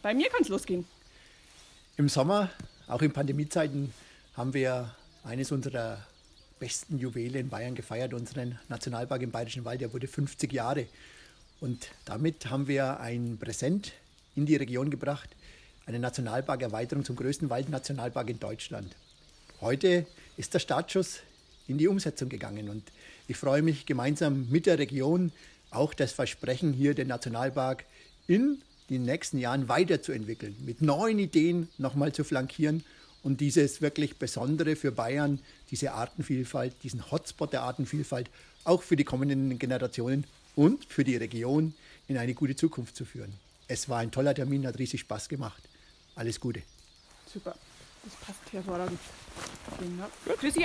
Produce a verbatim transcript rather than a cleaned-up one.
bei mir kann es losgehen. Im Sommer, auch in Pandemiezeiten, haben wir eines unserer besten Juwele in Bayern gefeiert, unseren Nationalpark im Bayerischen Wald. Der wurde fünfzig Jahre. Und damit haben wir ein Präsent in die Region gebracht, eine Nationalparkerweiterung zum größten Waldnationalpark in Deutschland. Heute ist der Startschuss in die Umsetzung gegangen und ich freue mich, gemeinsam mit der Region auch das Versprechen hier, den Nationalpark in den nächsten Jahren weiterzuentwickeln, mit neuen Ideen nochmal zu flankieren und dieses wirklich Besondere für Bayern, diese Artenvielfalt, diesen Hotspot der Artenvielfalt auch für die kommenden Generationen und für die Region in eine gute Zukunft zu führen. Es war ein toller Termin, hat riesig Spaß gemacht. Alles Gute. Super, das passt hervorragend. Genau. Tschüssi.